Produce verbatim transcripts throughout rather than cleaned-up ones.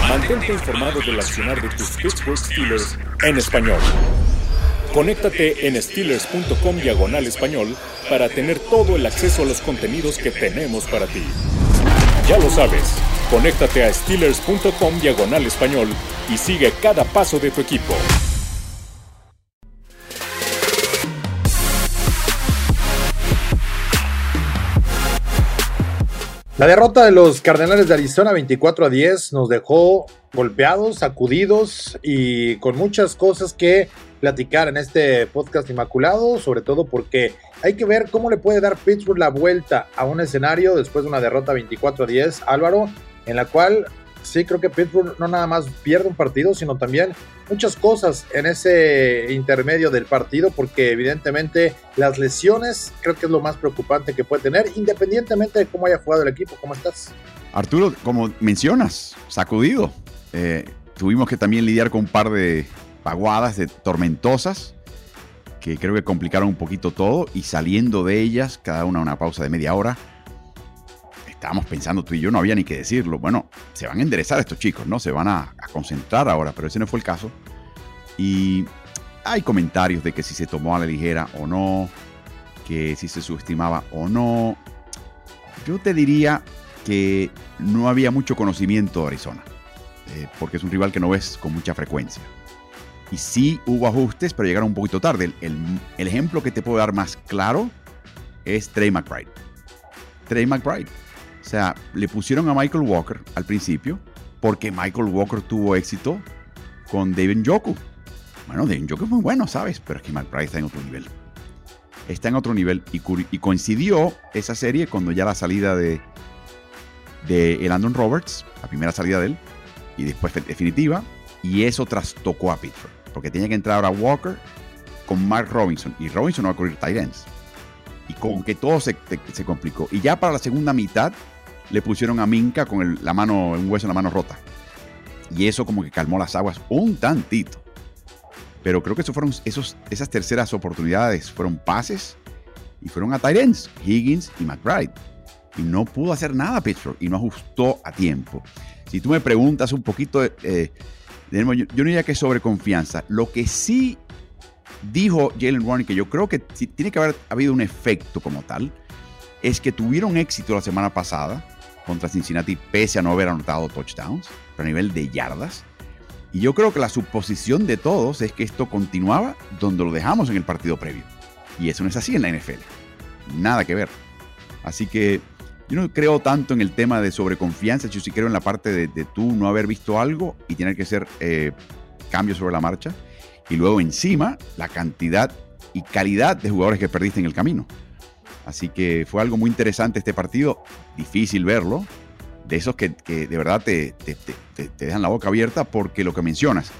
Mantente informado del accionar de tus Pittsburgh Steelers en español. Conéctate en Steelers.com diagonal español para tener todo el acceso a los contenidos que tenemos para ti. Ya lo sabes, conéctate a Steelers.com diagonal español y sigue cada paso de tu equipo. La derrota de los Cardenales de Arizona veinticuatro a diez nos dejó golpeados, sacudidos y con muchas cosas que platicar en este podcast inmaculado, sobre todo porque hay que ver cómo le puede dar Pittsburgh la vuelta a un escenario después de una derrota veinticuatro a diez, Álvaro, en la cual sí creo que Pittsburgh no nada más pierde un partido, sino también muchas cosas en ese intermedio del partido, porque evidentemente las lesiones creo que es lo más preocupante que puede tener, independientemente de cómo haya jugado el equipo. ¿Cómo estás? Arturo, como mencionas, sacudido. Eh, tuvimos que también lidiar con un par de vaguadas de tormentosas que creo que complicaron un poquito todo, y saliendo de ellas, cada una una pausa de media hora, estábamos pensando tú y yo, no había ni que decirlo, bueno, se van a enderezar estos chicos, ¿no? Se van a, a concentrar ahora, pero ese no fue el caso. Y hay comentarios de que si se tomó a la ligera o no, que si se subestimaba o no. Yo te diría que no había mucho conocimiento de Arizona, eh, porque es un rival que no ves con mucha frecuencia. Y sí hubo ajustes, pero llegaron un poquito tarde. El, el, el ejemplo que te puedo dar más claro es Trey McBride. Trey McBride. O sea, le pusieron a Michael Walker al principio porque Michael Walker tuvo éxito con David Njoku. Bueno, David Njoku es muy bueno, ¿sabes? Pero es que McBride está en otro nivel. Está en otro nivel y, y coincidió esa serie cuando ya la salida de, de Landon Roberts, la primera salida de él, y después definitiva, y eso trastocó a Pittsburgh, porque tenía que entrar ahora Walker con Mark Robinson, y Robinson no va a correr tight ends. Y con que todo se, te, se complicó. Y ya para la segunda mitad le pusieron a Minka con el, la mano, un hueso en la mano rota. Y eso como que calmó las aguas un tantito. Pero creo que eso fueron esos, esas terceras oportunidades fueron pases y fueron a tight ends, Higgins y McBride. Y no pudo hacer nada Pittsburgh y no ajustó a tiempo. Si tú me preguntas un poquito, eh, de nuevo, yo, yo no diría que es sobreconfianza. Lo que sí dijo Jalen Warren, que yo creo que sí, tiene que haber habido un efecto como tal, es que tuvieron éxito la semana pasada contra Cincinnati pese a no haber anotado touchdowns, pero a nivel de yardas. Y yo creo que la suposición de todos es que esto continuaba donde lo dejamos en el partido previo. Y eso no es así en la N F L. Nada que ver. Así que yo no creo tanto en el tema de sobreconfianza, yo sí creo en la parte de, de tú no haber visto algo y tener que hacer eh, cambios sobre la marcha. Y luego encima, la cantidad y calidad de jugadores que perdiste en el camino. Así que fue algo muy interesante este partido. Difícil verlo. De esos que, que de verdad te, te, te, te dejan la boca abierta, porque lo que mencionas,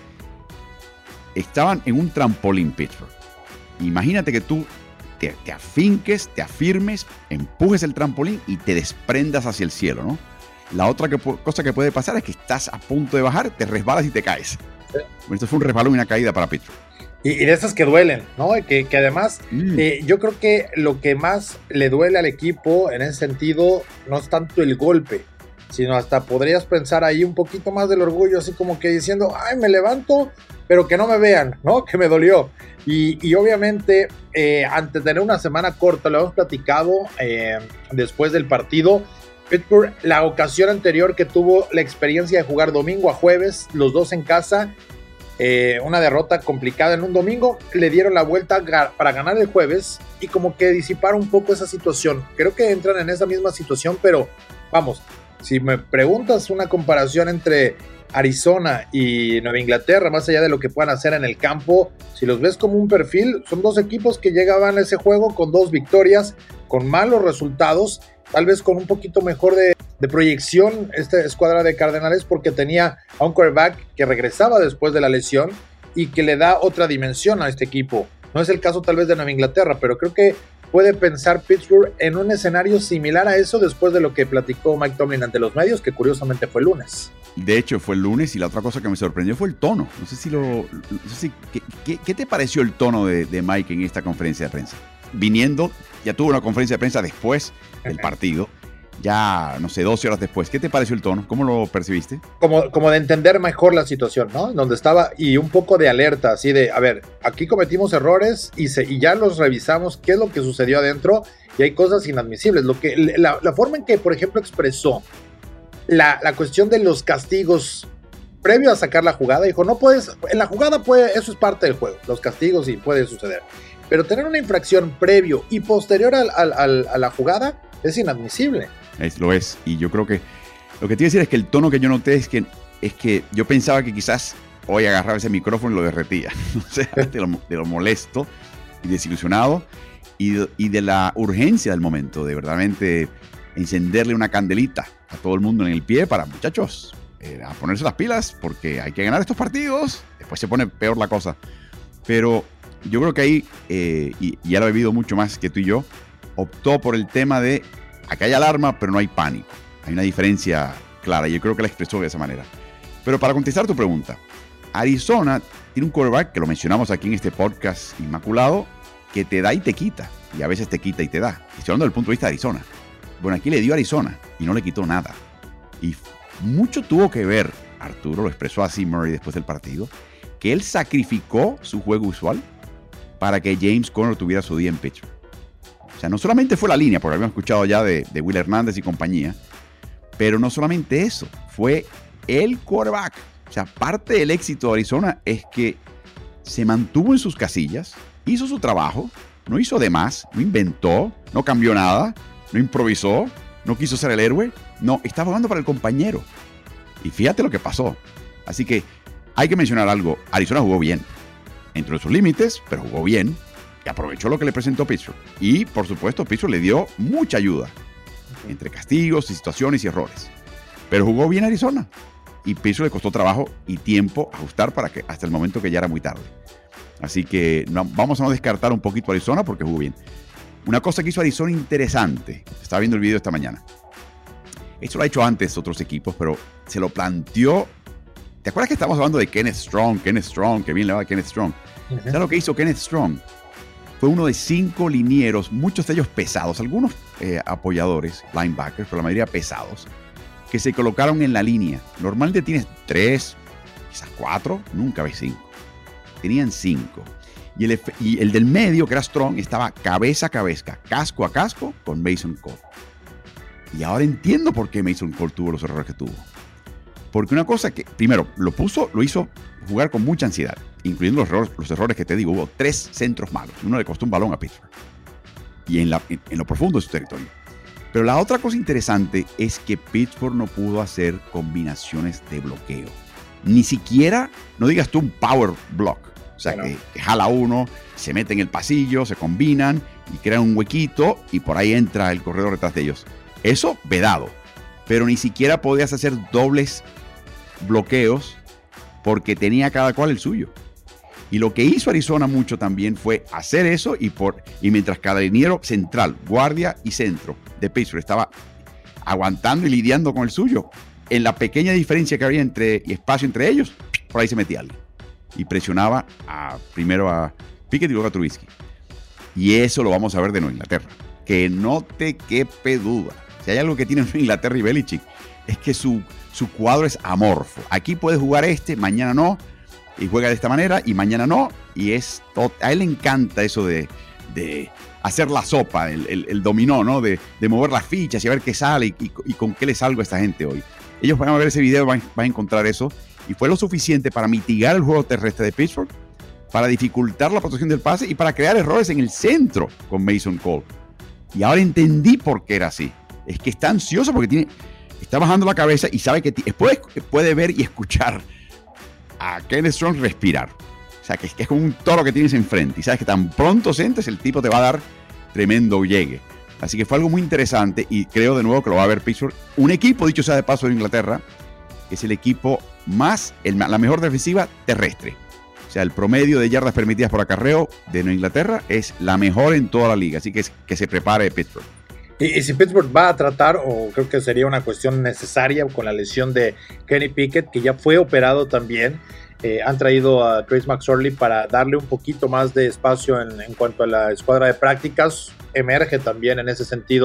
estaban en un trampolín Pittsburgh. Imagínate que tú te, te afinques, te afirmes, empujes el trampolín y te desprendas hacia el cielo, ¿no? La otra que, cosa que puede pasar es que estás a punto de bajar, te resbalas y te caes. Bueno, esto fue un resbalón y una caída para Pittsburgh. Y, y de esas que duelen, ¿no? Que, que además, mm. eh, yo creo que lo que más le duele al equipo en ese sentido no es tanto el golpe, sino hasta podrías pensar ahí un poquito más del orgullo, así como que diciendo, ay, me levanto, pero que no me vean, ¿no? Que me dolió. Y, y obviamente, eh, antes de tener una semana corta, lo hemos platicado eh, después del partido, Pittsburgh, la ocasión anterior que tuvo la experiencia de jugar domingo a jueves, los dos en casa, eh, una derrota complicada en un domingo, le dieron la vuelta para ganar el jueves y como que disipar un poco esa situación. Creo que entran en esa misma situación, pero vamos, si me preguntas una comparación entre Arizona y Nueva Inglaterra, más allá de lo que puedan hacer en el campo, si los ves como un perfil, son dos equipos que llegaban a ese juego con dos victorias, con malos resultados, tal vez con un poquito mejor de, de proyección esta escuadra de Cardenales, porque tenía a un quarterback que regresaba después de la lesión y que le da otra dimensión a este equipo. No es el caso tal vez de Nueva Inglaterra, pero creo que puede pensar Pittsburgh en un escenario similar a eso después de lo que platicó Mike Tomlin ante los medios, que curiosamente fue el lunes. De hecho, fue el lunes, y la otra cosa que me sorprendió fue el tono. No sé si lo... No sé si, ¿qué, qué, ¿Qué te pareció el tono de, de Mike en esta conferencia de prensa? Viniendo, ya tuvo una conferencia de prensa después del partido, ya, no sé, doce horas después. ¿Qué te pareció el tono? ¿Cómo lo percibiste? Como, como de entender mejor la situación, ¿no? Donde estaba, y un poco de alerta, así de, a ver, aquí cometimos errores y, se, y ya los revisamos, qué es lo que sucedió adentro, y hay cosas inadmisibles. Lo que, la, la forma en que, por ejemplo, expresó la, la cuestión de los castigos previo a sacar la jugada, dijo, no puedes, en la jugada puede, eso es parte del juego, los castigos y puede suceder, pero tener una infracción previo y posterior al, al, al, a la jugada es inadmisible. Es, lo es, y yo creo que lo que te iba a decir es que el tono que yo noté es que, es que yo pensaba que quizás hoy agarraba ese micrófono y lo derretía, o sea, de lo, de lo molesto y desilusionado y de, y de la urgencia del momento, de verdaderamente encenderle una candelita a todo el mundo en el pie para, muchachos, eh, a ponerse las pilas porque hay que ganar estos partidos, después se pone peor la cosa. Pero yo creo que ahí, eh, y, y ya lo he vivido mucho más que tú y yo, optó por el tema de acá hay alarma, pero no hay pánico. Hay una diferencia clara y yo creo que la expresó de esa manera. Pero para contestar tu pregunta, Arizona tiene un quarterback, que lo mencionamos aquí en este podcast inmaculado, que te da y te quita. Y a veces te quita y te da. Estoy hablando del punto de vista de Arizona. Bueno, aquí le dio a Arizona y no le quitó nada. Y mucho tuvo que ver, Arturo lo expresó así Murray después del partido, que él sacrificó su juego usual para que James Conner tuviera su día en Pittsburgh. O sea, no solamente fue la línea, porque habíamos escuchado ya de, de Will Hernández y compañía, pero no solamente eso, fue el quarterback. O sea, parte del éxito de Arizona es que se mantuvo en sus casillas, hizo su trabajo, no hizo de más, no inventó, no cambió nada, no improvisó, no quiso ser el héroe, no, estaba jugando para el compañero. Y fíjate lo que pasó. Así que hay que mencionar algo, Arizona jugó bien, dentro de sus límites, pero jugó bien. Y aprovechó lo que le presentó Pittsburgh. Y, por supuesto, Pittsburgh le dio mucha ayuda. Entre castigos y situaciones y errores. Pero jugó bien Arizona. Y Pittsburgh le costó trabajo y tiempo ajustar para que hasta el momento que ya era muy tarde. Así que no, vamos a no descartar un poquito a Arizona porque jugó bien. Una cosa que hizo Arizona interesante. Estaba viendo el video esta mañana. Esto lo ha hecho antes otros equipos, pero se lo planteó. ¿Te acuerdas que estábamos hablando de Kenneth Strong? Kenneth Strong, que bien le va a Kenneth Strong. Uh-huh. ¿Sabes lo que hizo Kenneth Strong? Fue uno de cinco linieros, muchos de ellos pesados, algunos eh, apoyadores, linebackers, pero la mayoría pesados, que se colocaron en la línea. Normalmente tienes tres, quizás cuatro, nunca ves cinco. Tenían cinco. Y el, y el del medio, que era Strong, estaba cabeza a cabeza, casco a casco con Mason Cole. Y ahora entiendo por qué Mason Cole tuvo los errores que tuvo. Porque una cosa que, primero, lo puso, lo hizo jugar con mucha ansiedad, incluyendo los errores, los errores que te digo. Hubo tres centros malos. Uno le costó un balón a Pittsburgh. Y en, la, en, en lo profundo de su territorio. Pero la otra cosa interesante es que Pittsburgh no pudo hacer combinaciones de bloqueo. Ni siquiera, no digas tú un power block. O sea, bueno. que, que jala uno, se mete en el pasillo, se combinan y crean un huequito y por ahí entra el corredor detrás de ellos. Eso, vedado. Pero ni siquiera podías hacer dobles bloqueos porque tenía cada cual el suyo. Y lo que hizo Arizona mucho también fue hacer eso y, por, y mientras cada liniero central, guardia y centro de Pittsburgh estaba aguantando y lidiando con el suyo, en la pequeña diferencia que había entre y espacio entre ellos, por ahí se metía alguien y presionaba a, primero a Pickett y luego a Trubisky. Y eso lo vamos a ver de Nueva Inglaterra. Que no te quepe duda. Si hay algo que tiene Nueva Inglaterra y Belichick, es que su, su cuadro es amorfo. Aquí puede jugar este, mañana no, y juega de esta manera, y mañana no, y es todo, a él le encanta eso de, de hacer la sopa, el, el, el dominó, ¿no? De, de mover las fichas y a ver qué sale y, y, y con qué le salgo a esta gente hoy. Ellos van a ver ese video, van, van a encontrar eso, y fue lo suficiente para mitigar el juego terrestre de Pittsburgh, para dificultar la protección del pase y para crear errores en el centro con Mason Cole. Y ahora entendí por qué era así. Es que está ansioso porque tiene, está bajando la cabeza y sabe que t- puede, puede ver y escuchar a Kenneth Strong respirar. O sea, que es, que es como un toro que tienes enfrente y sabes que tan pronto sientes, el tipo te va a dar tremendo llegue. Así que fue algo muy interesante y creo de nuevo que lo va a ver Pittsburgh. Un equipo, dicho sea de paso, de Inglaterra, que es el equipo más, el, la mejor defensiva terrestre. O sea, el promedio de yardas permitidas por acarreo de Nueva Inglaterra es la mejor en toda la liga. Así que es, que se prepare Pittsburgh. Y, y si Pittsburgh va a tratar, o creo que sería una cuestión necesaria con la lesión de Kenny Pickett, que ya fue operado también, eh, han traído a Trace McSorley para darle un poquito más de espacio en, en cuanto a la escuadra de prácticas. Emerge también en ese sentido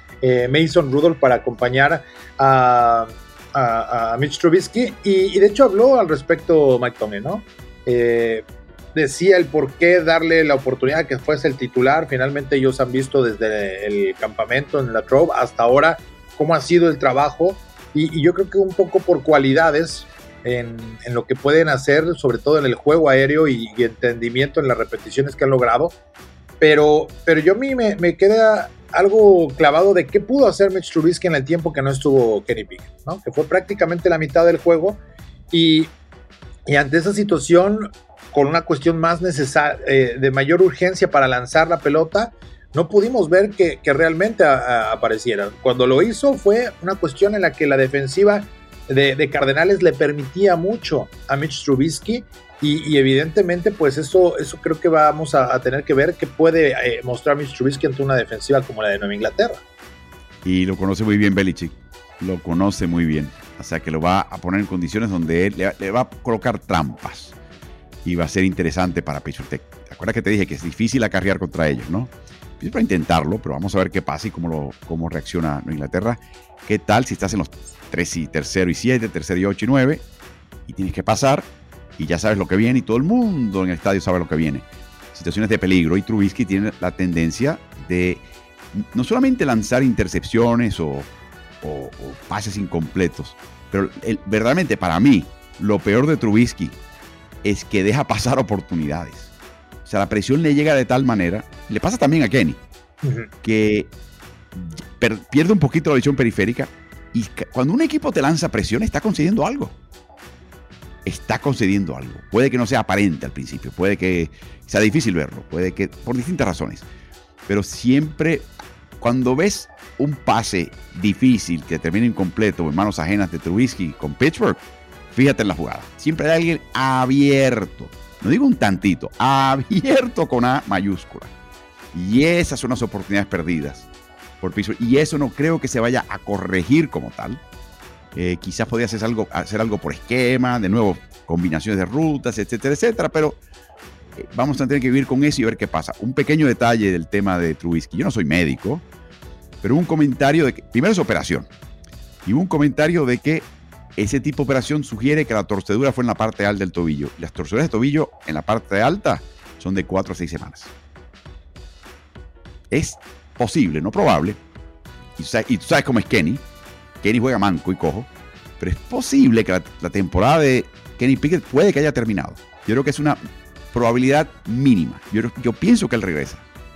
eh, Mason Rudolph para acompañar a, a, a Mitch Trubisky, y, y de hecho habló al respecto Mike Tomlin, ¿no? Eh, decía el por qué darle la oportunidad que fuese el titular. Finalmente ellos han visto desde el campamento en la Trove hasta ahora cómo ha sido el trabajo, y, y yo creo que un poco por cualidades en, en lo que pueden hacer, sobre todo en el juego aéreo y, y entendimiento en las repeticiones que han logrado, pero, pero yo a mí me, me queda algo clavado de qué pudo hacer Mitch Trubisky en el tiempo que no estuvo Kenny Pickett, ¿no? Que fue prácticamente la mitad del juego, y, y ante esa situación, con una cuestión más necesaria, eh, de mayor urgencia para lanzar la pelota, no pudimos ver que, que realmente a, a apareciera. Cuando lo hizo fue una cuestión en la que la defensiva de, de Cardenales le permitía mucho a Mitch Trubisky, y, y evidentemente pues eso, eso creo que vamos a, a tener que ver qué puede eh, mostrar Mitch Trubisky ante una defensiva como la de Nueva Inglaterra. Y lo conoce muy bien Belichick, lo conoce muy bien, o sea que lo va a poner en condiciones donde él le, le va a colocar trampas, y va a ser interesante para Pittsburgh. ¿Te acuerdas que te dije que es difícil acarrear contra ellos, no? Es para intentarlo, pero vamos a ver qué pasa y cómo, lo, cómo reacciona Nueva Inglaterra. ¿Qué tal si estás en los tres y tercero y siete, tercero y ocho y nueve, y tienes que pasar, y ya sabes lo que viene, y todo el mundo en el estadio sabe lo que viene? Situaciones de peligro, y Trubisky tiene la tendencia de no solamente lanzar intercepciones o, o, o pases incompletos, pero el, verdaderamente para mí, lo peor de Trubisky es que deja pasar oportunidades. O sea, la presión le llega de tal manera, le pasa también a Kenny, uh-huh. que per, pierde un poquito la visión periférica, y cuando un equipo te lanza presión, está concediendo algo. Está concediendo algo. Puede que no sea aparente al principio, puede que sea difícil verlo, puede que por distintas razones, pero siempre cuando ves un pase difícil que termina incompleto en manos ajenas de Trubisky con Pittsburgh, fíjate en la jugada. Siempre hay alguien abierto. No digo un tantito, abierto con A mayúscula. Y esas son las oportunidades perdidas por Pittsburgh. Y eso no creo que se vaya a corregir como tal. Eh, quizás podría hacer algo, hacer algo por esquema, de nuevo, combinaciones de rutas, etcétera, etcétera. Pero eh, vamos a tener que vivir con eso y ver qué pasa. Un pequeño detalle del tema de Trubisky. Yo no soy médico, pero un comentario de que, primero es operación. Y un comentario de que ese tipo de operación sugiere que la torcedura fue en la parte alta del tobillo. Las torceduras de tobillo en la parte alta son de cuatro a seis semanas. Es posible, no probable. Y, y tú sabes cómo es Kenny. Kenny juega manco y cojo. Pero es posible que la, la temporada de Kenny Pickett puede que haya terminado. Yo creo que es una probabilidad mínima. Yo, yo pienso que él regresa.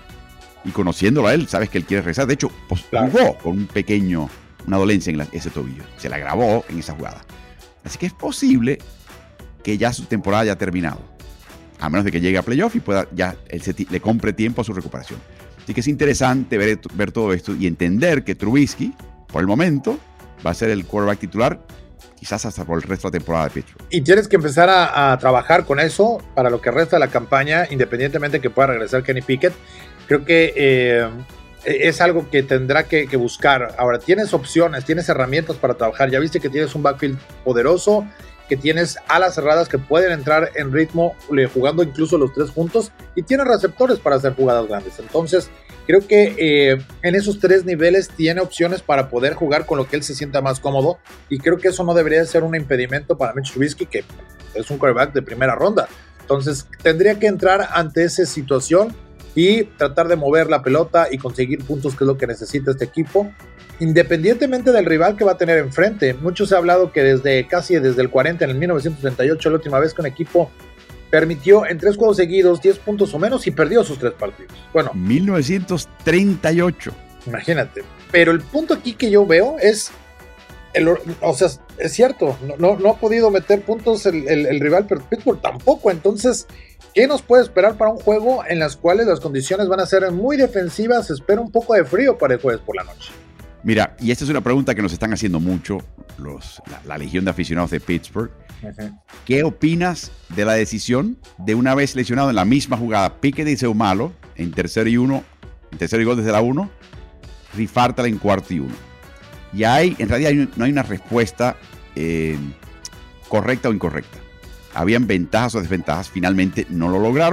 Y conociéndolo a él, sabes que él quiere regresar. De hecho, pues, claro, jugó con un pequeño... una dolencia en la, ese tobillo. Se la agravó en esa jugada. Así que es posible que ya su temporada haya terminado. A menos de que llegue a playoff y pueda ya él se le compre tiempo a su recuperación. Así que es interesante ver, ver todo esto y entender que Trubisky, por el momento, va a ser el quarterback titular, quizás hasta por el resto de la temporada de Pittsburgh. Y tienes que empezar a, a trabajar con eso para lo que resta de la campaña, independientemente de que pueda regresar Kenny Pickett. Creo que... Eh, es algo que tendrá que, que buscar. Ahora, tienes opciones, tienes herramientas para trabajar. Ya viste que tienes un backfield poderoso, que tienes alas cerradas que pueden entrar en ritmo jugando incluso los tres juntos, y tienes receptores para hacer jugadas grandes. Entonces, creo que eh, en esos tres niveles tiene opciones para poder jugar con lo que él se sienta más cómodo, y creo que eso no debería ser un impedimento para Mitch Trubisky, que es un quarterback de primera ronda. Entonces, tendría que entrar ante esa situación y tratar de mover la pelota y conseguir puntos, que es lo que necesita este equipo, independientemente del rival que va a tener enfrente. Mucho se ha hablado que desde casi desde el cuarenta, en el mil novecientos treinta y ocho, la última vez que un equipo permitió en tres juegos seguidos diez puntos o menos y perdió sus tres partidos. Bueno, mil novecientos treinta y ocho. Imagínate. Pero el punto aquí que yo veo es, el, o sea, es cierto, no, no, no ha podido meter puntos el, el, el rival, pero Pittsburgh tampoco. Entonces, ¿qué nos puede esperar para un juego en las cuales las condiciones van a ser muy defensivas? Se espera un poco de frío para el jueves por la noche. Mira, y esta es una pregunta que nos están haciendo mucho los, la, la legión de aficionados de Pittsburgh. Uh-huh. ¿Qué opinas de la decisión de, una vez lesionado en la misma jugada, Pickett y Seumalo, en tercero y uno, en tercero y gol desde la uno, rifártela en cuarto y uno? Y hay, en realidad hay, no hay una respuesta eh, correcta o incorrecta. Habían ventajas o desventajas, finalmente no lo lograron.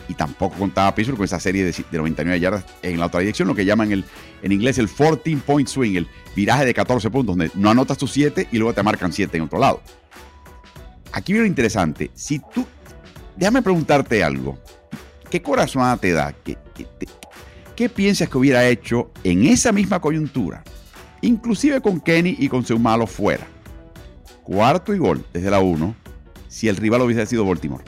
y tampoco contaba Pittsburgh con esa serie de, de noventa y nueve yardas en la otra dirección, lo que llaman el, en inglés el fourteen point swing, el viraje de catorce puntos, donde no anotas tus siete y luego te marcan siete en otro lado. Aquí viene lo interesante. Si tú, déjame preguntarte algo. ¿Qué corazonada te da? ¿Qué, qué, te, ¿Qué piensas que hubiera hecho en esa misma coyuntura? Inclusive con Kenny y con Seumalo fuera. Cuarto y gol desde la uno, si el rival hubiese sido Baltimore.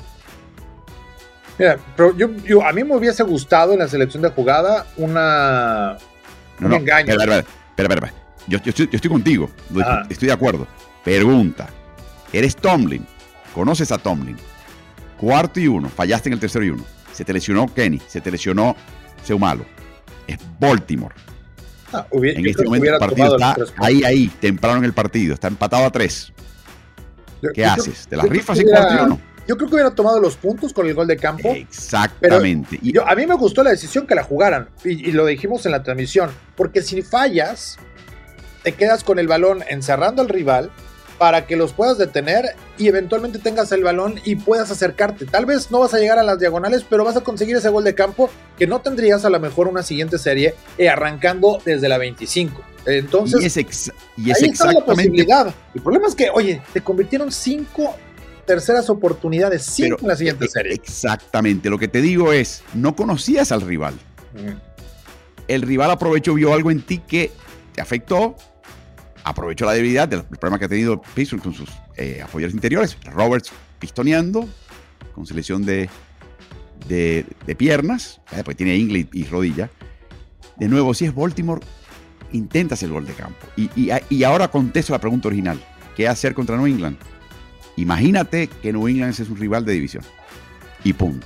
Mira, pero yo, yo, a mí me hubiese gustado en la selección de jugada una, no, un no, engaño. Espera, espera, espera, espera. Yo, yo, estoy, yo estoy contigo, Ajá. estoy de acuerdo. Pregunta, eres Tomlin, conoces a Tomlin. Cuarto y uno, fallaste en el tercero y uno. Se te lesionó Kenny, se te lesionó Seumalo. Es Baltimore. Ah, hubiera, en este momento el partido está ahí, ahí, temprano en el partido. Está empatado a tres. Yo, ¿Qué yo haces? ¿Te las rifas en cuarto y uno? Yo creo que hubiera tomado los puntos con el gol de campo. Exactamente. Y yo, a mí me gustó la decisión que la jugaran. Y, y lo dijimos en la transmisión. Porque si fallas, te quedas con el balón encerrando al rival para que los puedas detener y eventualmente tengas el balón y puedas acercarte. Tal vez no vas a llegar a las diagonales, pero vas a conseguir ese gol de campo que no tendrías a lo mejor una siguiente serie eh, arrancando desde la veinticinco. Entonces, y es, ex y es ahí exactamente... está la posibilidad. El problema es que, oye, te convirtieron cinco terceras oportunidades, cinco pero, en la siguiente eh, serie. Exactamente. Lo que te digo es, no conocías al rival. Mm. El rival aprovechó, vio algo en ti que te afectó, aprovechó la debilidad del problema que ha tenido Pittsburgh con sus eh, apoyadores interiores. Roberts pistoneando, con selección de, de, de piernas, eh, porque tiene ingle y, y rodilla. De nuevo, si es Baltimore, intentas el gol de campo. Y, y, y ahora contesto la pregunta original. ¿Qué hacer contra New England? Imagínate que New England es un rival de división. Y punto.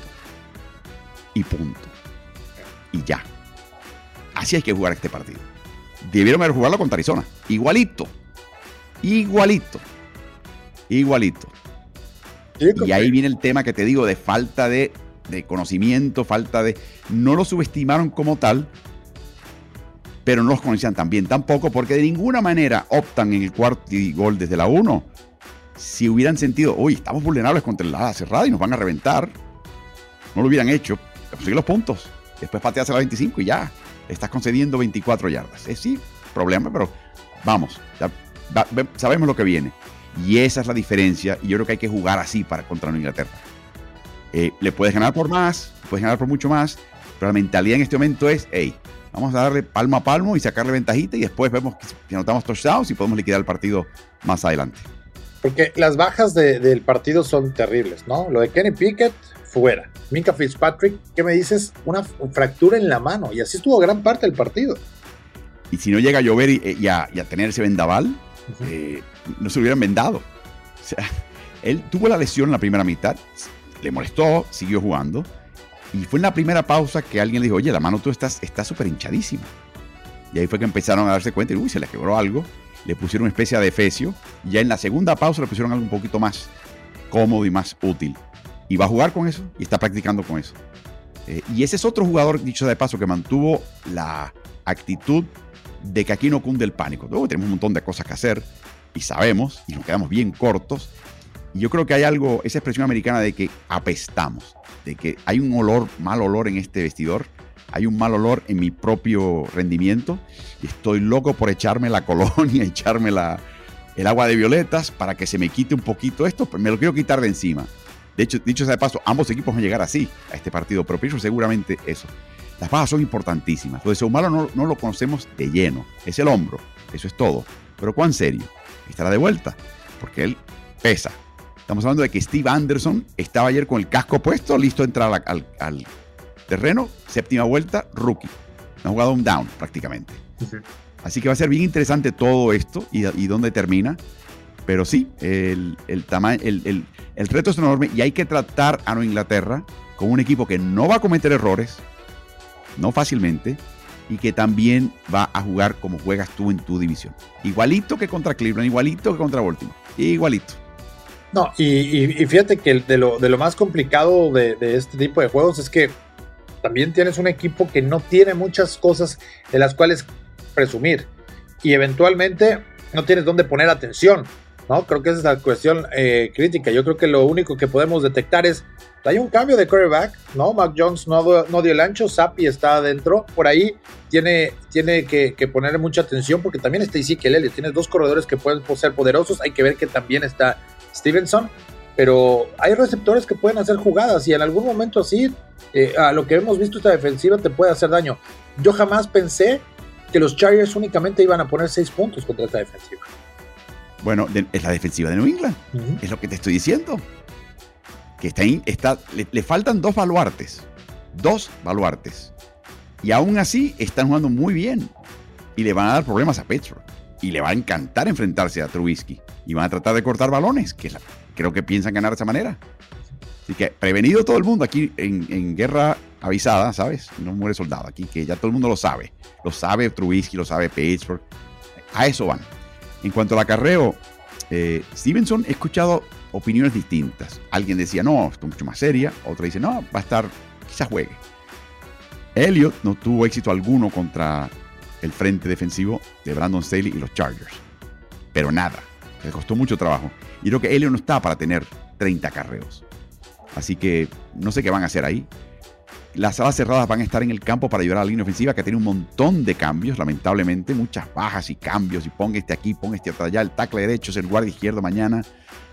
Y punto. Y ya. Así hay que jugar este partido. Debieron haber jugado contra Arizona. Igualito. Igualito. Igualito. Y ahí viene el tema que te digo de falta de, de conocimiento, falta de... No lo subestimaron como tal, pero no los conocían tan bien tampoco, porque de ninguna manera optan en el cuarto y gol desde la uno. Si hubieran sentido, uy, estamos vulnerables contra el ala cerrada y nos van a reventar, no lo hubieran hecho. Conseguir los puntos. Después pateas a la veinticinco y ya. Estás concediendo veinticuatro yardas. Es sí, problema, pero vamos. Ya, ya, sabemos lo que viene. Y esa es la diferencia. Y yo creo que hay que jugar así para contra Inglaterra. Eh, le puedes ganar por más, puedes ganar por mucho más, pero la mentalidad en este momento es, hey, vamos a darle palmo a palmo y sacarle ventajita y después vemos que anotamos touchdowns y podemos liquidar el partido más adelante. Porque las bajas de, del partido son terribles, ¿no? Lo de Kenny Pickett, fuera. Minkah Fitzpatrick, ¿qué me dices? Una fractura en la mano. Y así estuvo gran parte del partido. Y si no llega a llover y, y, a, y a tener ese vendaval, uh-huh. eh, no se lo hubieran vendado. O sea, él tuvo la lesión en la primera mitad, le molestó, siguió jugando. Y fue en la primera pausa que alguien le dijo, oye, la mano tú estás súper hinchadísima. Y ahí fue que empezaron a darse cuenta y uy, se le quebró algo. Le pusieron una especie de defecio. Y ya en la segunda pausa le pusieron algo un poquito más cómodo y más útil. Y va a jugar con eso y está practicando con eso. Eh, y ese es otro jugador, dicho de paso, que mantuvo la actitud de que aquí no cunde el pánico. Luego tenemos un montón de cosas que hacer y sabemos y nos quedamos bien cortos. Y yo creo que hay algo, esa expresión americana de que apestamos, de que hay un olor, mal olor en este vestidor, hay un mal olor en mi propio rendimiento y estoy loco por echarme la colonia, echarme la, el agua de violetas para que se me quite un poquito esto, me lo quiero quitar de encima. De hecho, dicho sea de paso, ambos equipos van a llegar así a este partido, pero pienso seguramente eso. Las bajas son importantísimas. Lo de Seumalo no, no lo conocemos de lleno, es el hombro, eso es todo. Pero ¿cuán serio? Estará de vuelta, porque él pesa. Estamos hablando de que Steve Anderson estaba ayer con el casco puesto, listo a entrar al, al, al terreno, séptima vuelta, rookie. No ha jugado un down prácticamente. Uh-huh. Así que va a ser bien interesante todo esto y, y dónde termina. Pero sí, el, el, tamaño, el, el, el reto es enorme y hay que tratar a Nueva Inglaterra como un equipo que no va a cometer errores, no fácilmente, y que también va a jugar como juegas tú en tu división. Igualito que contra Cleveland, igualito que contra Baltimore, igualito. No, y, y, y fíjate que de lo, de lo más complicado de, de este tipo de juegos es que también tienes un equipo que no tiene muchas cosas de las cuales presumir y eventualmente no tienes dónde poner atención. ¿no? Creo que esa es la cuestión eh, crítica. Yo creo que lo único que podemos detectar es, hay un cambio de quarterback, ¿no? Mac Jones no, no dio el ancho, Zappi está adentro, por ahí tiene, tiene que, que poner mucha atención, porque también está Ezekiel Elliott, tienes dos corredores que pueden ser poderosos, hay que ver que también está Stevenson, pero hay receptores que pueden hacer jugadas, y en algún momento así, eh, a lo que hemos visto esta defensiva te puede hacer daño. Yo jamás pensé que los Chargers únicamente iban a poner seis puntos contra esta defensiva. Bueno, de, es la defensiva de New England, uh-huh. Es lo que te estoy diciendo. Que está, está le, le faltan dos baluartes, dos baluartes, y aún así están jugando muy bien, y le van a dar problemas a Pittsburgh, y le va a encantar enfrentarse a Trubisky, y van a tratar de cortar balones, que la, creo que piensan ganar de esa manera. Así que prevenido todo el mundo aquí en, en guerra avisada, ¿sabes? No muere soldado aquí, que ya todo el mundo lo sabe, lo sabe Trubisky, lo sabe Pittsburgh, a eso van. En cuanto al acarreo, eh, Stevenson, he escuchado opiniones distintas. Alguien decía, no, esto es mucho más seria. Otra dice, no, va a estar, quizás juegue. Elliott no tuvo éxito alguno contra el frente defensivo de Brandon Staley y los Chargers. Pero nada, le costó mucho trabajo. Y creo que Elliott no está para tener treinta acarreos. Así que no sé qué van a hacer ahí. Las alas cerradas van a estar en el campo para ayudar a la línea ofensiva, que tiene un montón de cambios, lamentablemente. Muchas bajas y cambios. Y ponga este aquí, ponga este allá. El tackle derecho es el guardia izquierdo mañana.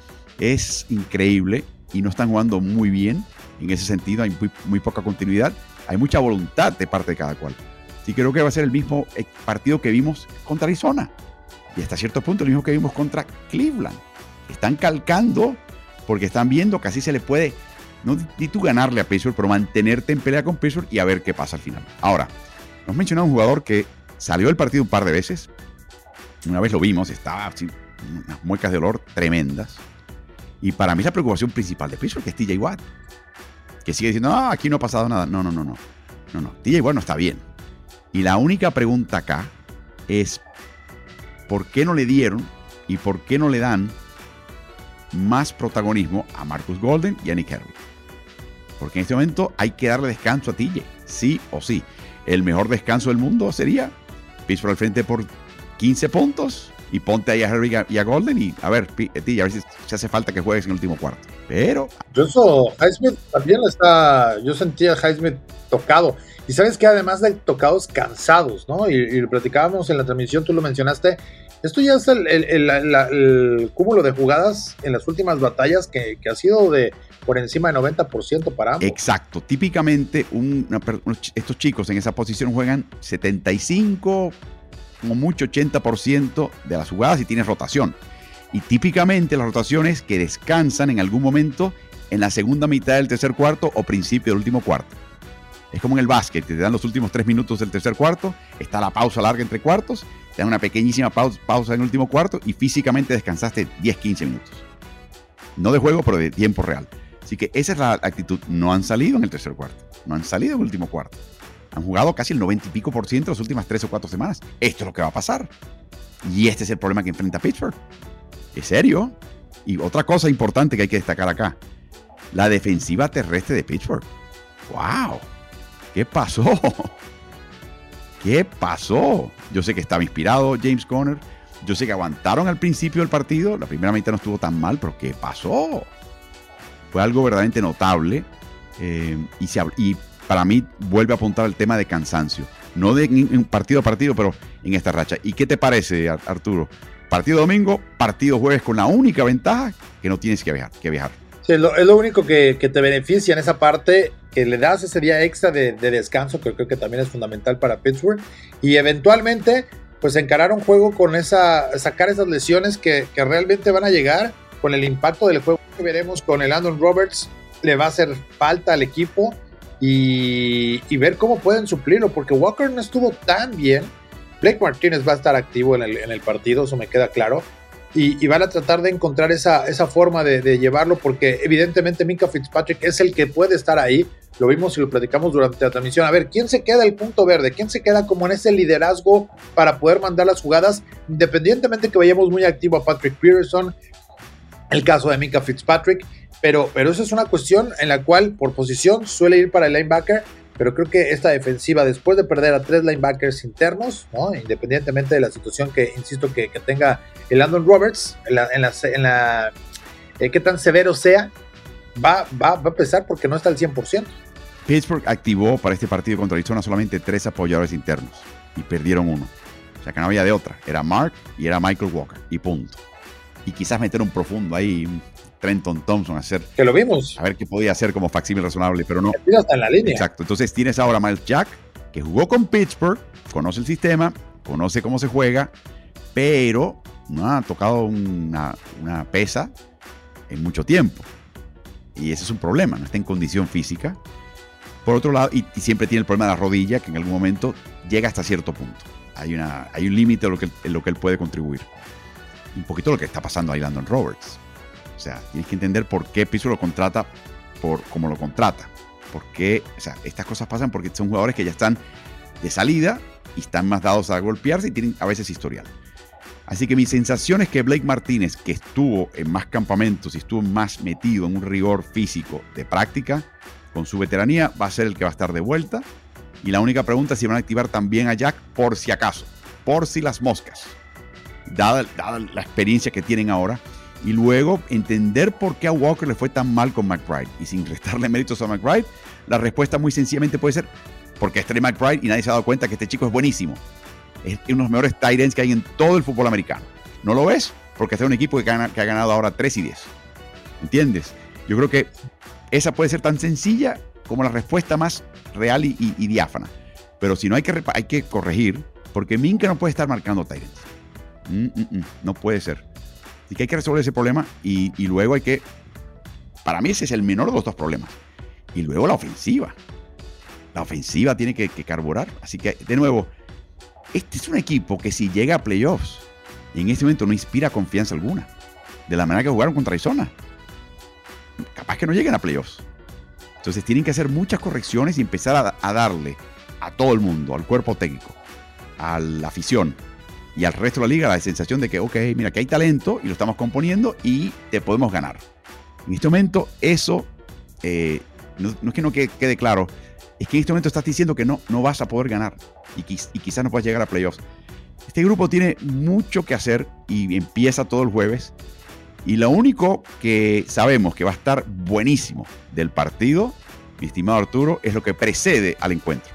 Es increíble y no están jugando muy bien en ese sentido. Hay muy, muy poca continuidad. Hay mucha voluntad de parte de cada cual. Sí, creo que va a ser el mismo partido que vimos contra Arizona. Y hasta cierto punto el mismo que vimos contra Cleveland. Están calcando porque están viendo que así se le puede, no ni tú ganarle a Pittsburgh, pero mantenerte en pelea con Pittsburgh y a ver qué pasa al final. Ahora, nos mencionaba un jugador que salió del partido un par de veces. Una vez lo vimos, estaba así, unas muecas de olor tremendas. Y para mí la preocupación principal de Pittsburgh es T J Watt, que sigue diciendo, no, aquí no ha pasado nada. No, no, no, no. No, no. T J Watt no está bien. Y la única pregunta acá es, ¿por qué no le dieron y por qué no le dan más protagonismo a Marcus Golden y a Nick Herbig? Porque en este momento hay que darle descanso a T J, sí o sí. El mejor descanso del mundo sería Pittsburgh al frente por quince puntos, y ponte ahí a Herbig y a Golden y a ver, T J, a ver si, si hace falta que juegues en el último cuarto. Pero yo eso, Highsmith también está, yo sentía a Highsmith tocado, y sabes que además de tocados, cansados, ¿no? Y, y lo platicábamos en la transmisión, tú lo mencionaste, esto ya es el, el, el, el, el cúmulo de jugadas en las últimas batallas que, que ha sido de por encima del noventa por ciento para ambos. Exacto, típicamente un, una, estos chicos en esa posición juegan setenta y cinco, como mucho ochenta por ciento de las jugadas y tienen rotación. Y típicamente las rotaciones que descansan en algún momento en la segunda mitad del tercer cuarto o principio del último cuarto. Es como en el básquet, te dan los últimos tres minutos del tercer cuarto, está la pausa larga entre cuartos, te dan una pequeñísima pausa, pausa en el último cuarto y físicamente descansaste diez a quince minutos. No de juego, pero de tiempo real. Así que esa es la actitud. No han salido en el tercer cuarto, no han salido en el último cuarto. Han jugado casi el noventa y pico por ciento las últimas tres o cuatro semanas. Esto es lo que va a pasar. Y este es el problema que enfrenta Pittsburgh. ¿Es serio? Y otra cosa importante que hay que destacar acá. La defensiva terrestre de Pittsburgh. ¡Wow! ¿Qué pasó? ¿Qué pasó? Yo sé que estaba inspirado James Conner. Yo sé que aguantaron al principio del partido. La primera mitad no estuvo tan mal, pero ¿qué pasó? Fue algo verdaderamente notable. Eh, y, se, y para mí vuelve a apuntar al tema de cansancio. No de en partido a partido, pero en esta racha. ¿Y qué te parece, Arturo? Partido domingo, partido jueves con la única ventaja que no tienes que viajar. Que viajar. Sí, es, lo, es lo único que, que te beneficia en esa parte, que le das ese día extra de, de descanso, que creo que también es fundamental para Pittsburgh. Y eventualmente, pues encarar un juego con esa, sacar esas lesiones que, que realmente van a llegar con el impacto del juego que veremos con el Landon Roberts. Le va a hacer falta al equipo y, y ver cómo pueden suplirlo, porque Walker no estuvo tan bien. Blake Martínez va a estar activo en el, en el partido, eso me queda claro. Y, y van a tratar de encontrar esa, esa forma de, de llevarlo, porque evidentemente Minkah Fitzpatrick es el que puede estar ahí. Lo vimos y lo platicamos durante la transmisión. A ver, ¿quién se queda el punto verde? ¿Quién se queda como en ese liderazgo para poder mandar las jugadas? Independientemente que vayamos muy activo a Patrick Peterson, el caso de Minkah Fitzpatrick, pero, pero esa es una cuestión en la cual por posición suele ir para el linebacker, pero creo que esta defensiva, después de perder a tres linebackers internos, ¿no? Independientemente de la situación que, insisto, que, que tenga el Landon Roberts, en la, en la, en la eh, qué tan severo sea, va, va, va a pesar porque no está al cien por ciento. Pittsburgh activó para este partido contra Arizona solamente tres apoyadores internos y perdieron uno. O sea que no había de otra. Era Mark y era Michael Walker y punto. Y quizás meter un profundo ahí, un Trenton Thompson, hacer, que lo vimos, a ver qué podía hacer como facsímil razonable, pero no. Hasta en la línea. Exacto. Entonces tienes ahora a Miles Jack, que jugó con Pittsburgh, conoce el sistema, conoce cómo se juega, pero no ha tocado una, una pesa en mucho tiempo. Y ese es un problema, no está en condición física. Por otro lado, y, y siempre tiene el problema de la rodilla, que en algún momento llega hasta cierto punto. Hay, una, hay un límite en lo, que, en lo que él puede contribuir. Y un poquito lo que está pasando ahí Landon Roberts. O sea, tienes que entender por qué Pittsburgh lo contrata por como lo contrata. Porque, o sea, estas cosas pasan porque son jugadores que ya están de salida y están más dados a golpearse y tienen a veces historial. Así que mi sensación es que Blake Martínez, que estuvo en más campamentos y estuvo más metido en un rigor físico de práctica, con su veteranía, va a ser el que va a estar de vuelta. Y la única pregunta es si van a activar también a Jack por si acaso, por si las moscas, dada, dada la experiencia que tienen ahora. Y luego entender por qué a Walker le fue tan mal con McBride. Y sin restarle méritos a McBride, la respuesta muy sencillamente puede ser porque está McBride y nadie se ha dado cuenta que este chico es buenísimo. Es uno de los mejores tight ends que hay en todo el fútbol americano. ¿No lo ves? Porque está un equipo que, gana, que ha ganado ahora tres y diez. ¿Entiendes? Yo creo que esa puede ser tan sencilla como la respuesta más real y, y, y diáfana. Pero si no, hay que, hay que corregir, porque Minkah no puede estar marcando tight ends. Mm, mm, mm, no puede ser. Así que hay que resolver ese problema y, y luego hay que... Para mí ese es el menor de los dos problemas. Y luego la ofensiva. La ofensiva tiene que, que carburar. Así que, de nuevo, este es un equipo que si llega a playoffs, en este momento no inspira confianza alguna. De la manera que jugaron contra Arizona. Capaz que no lleguen a playoffs. Entonces tienen que hacer muchas correcciones y empezar a, a darle a todo el mundo, al cuerpo técnico, a la afición y al resto de la liga la sensación de que, ok, mira, que hay talento y lo estamos componiendo y te podemos ganar. En este momento eso, eh, no, no es que no quede, quede claro, es que en este momento estás diciendo que no, no vas a poder ganar y, quiz, y quizás no puedas llegar a playoffs. Este grupo tiene mucho que hacer y empieza todo el jueves. Y lo único que sabemos que va a estar buenísimo del partido, mi estimado Arturo, es lo que precede al encuentro.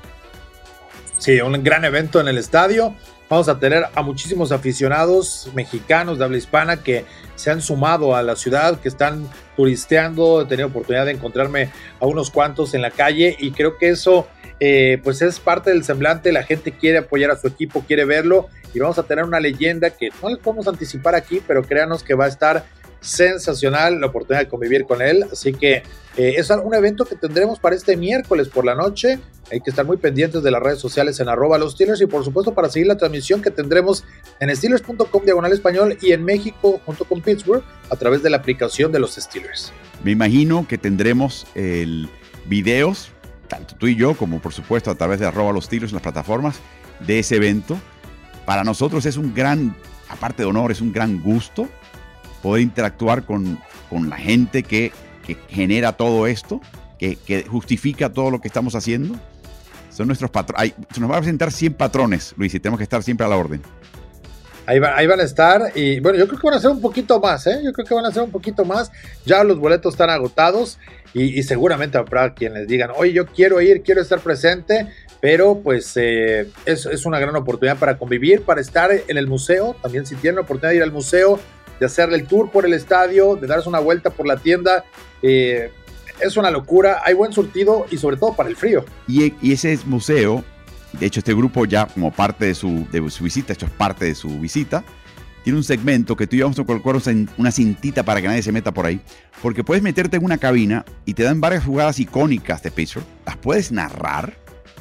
Sí, un gran evento en el estadio. Vamos a tener a muchísimos aficionados mexicanos de habla hispana que se han sumado a la ciudad, que están turisteando. He tenido oportunidad de encontrarme a unos cuantos en la calle y creo que eso eh, pues es parte del semblante. La gente quiere apoyar a su equipo, quiere verlo y vamos a tener una leyenda que no les podemos anticipar aquí, pero créanos que va a estar sensacional la oportunidad de convivir con él. Así que eh, es un evento que tendremos para este miércoles por la noche. Hay que estar muy pendientes de las redes sociales en arroba los Steelers y por supuesto para seguir la transmisión que tendremos en steelers punto com diagonal español y en México junto con Pittsburgh a través de la aplicación de los Steelers. Me imagino que tendremos el videos, tanto tú y yo como por supuesto a través de arroba los Steelers en las plataformas de ese evento. Para nosotros es un gran, aparte de honor, es un gran gusto poder interactuar con, con la gente que, que genera todo esto, que, que justifica todo lo que estamos haciendo. Son nuestros patrones. Se nos va a presentar cien patrones, Luis, y tenemos que estar siempre a la orden. Ahí, va, ahí van a estar, y bueno, yo creo que van a ser un poquito más, ¿eh? Yo creo que van a ser un poquito más. Ya los boletos están agotados, y, y seguramente habrá quienes digan, oye, yo quiero ir, quiero estar presente, pero pues eh, es, es una gran oportunidad para convivir, para estar en el museo. También si tienen la oportunidad de ir al museo, de hacerle el tour por el estadio, de darse una vuelta por la tienda, eh, es una locura, hay buen surtido y sobre todo para el frío. Y, y ese museo, de hecho este grupo ya como parte de su, de su visita, esto es parte de su visita, tiene un segmento que tú y yo vamos a colocar una cintita para que nadie se meta por ahí, porque puedes meterte en una cabina y te dan varias jugadas icónicas de Pittsburgh, las puedes narrar,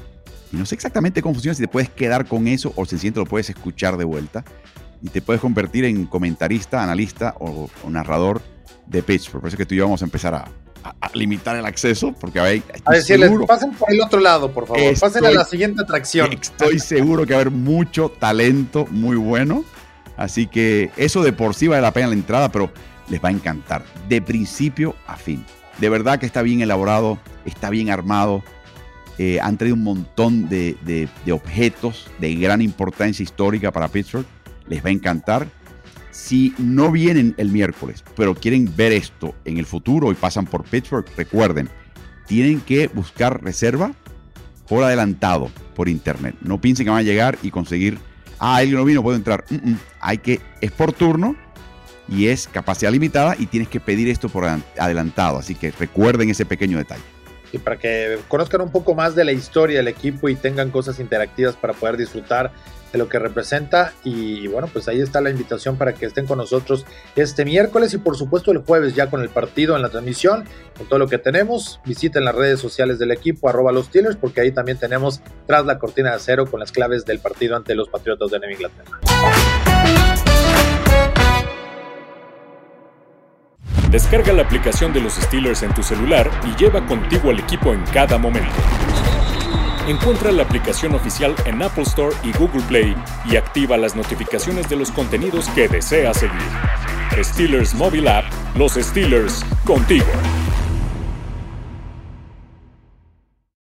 y no sé exactamente cómo funciona, si te puedes quedar con eso o sencillamente lo puedes escuchar de vuelta, y te puedes convertir en comentarista, analista o, o narrador de Pittsburgh. Por eso que tú y yo vamos a empezar a, a, a limitar el acceso, porque a, ver, a decirles, seguro, pasen por el otro lado, por favor, estoy, pasen a la siguiente atracción. Estoy seguro que va a haber mucho talento muy bueno, así que eso de por sí vale la pena la entrada, pero les va a encantar, de principio a fin. De verdad que está bien elaborado, está bien armado, Eh, han traído un montón de, de, de objetos de gran importancia histórica para Pittsburgh. Les va a encantar. Si no vienen el miércoles, pero quieren ver esto en el futuro y pasan por Pittsburgh, recuerden, tienen que buscar reserva por adelantado por internet. No piensen que van a llegar y conseguir, ah, alguien no vino, puedo entrar. Mm-mm. Hay que, es por turno y es capacidad limitada y tienes que pedir esto por adelantado. Así que recuerden ese pequeño detalle. Y para que conozcan un poco más de la historia del equipo y tengan cosas interactivas para poder disfrutar de lo que representa. Y bueno, pues ahí está la invitación para que estén con nosotros este miércoles y por supuesto el jueves ya con el partido en la transmisión, con todo lo que tenemos. Visiten las redes sociales del equipo, arroba los Steelers, porque ahí también tenemos Tras la Cortina de Acero con las claves del partido ante los Patriotas de Nueva Inglaterra. Descarga la aplicación de los Steelers en tu celular y lleva contigo al equipo en cada momento. Encuentra la aplicación oficial en Apple Store y Google Play y activa las notificaciones de los contenidos que deseas seguir. Steelers Mobile App, los Steelers contigo.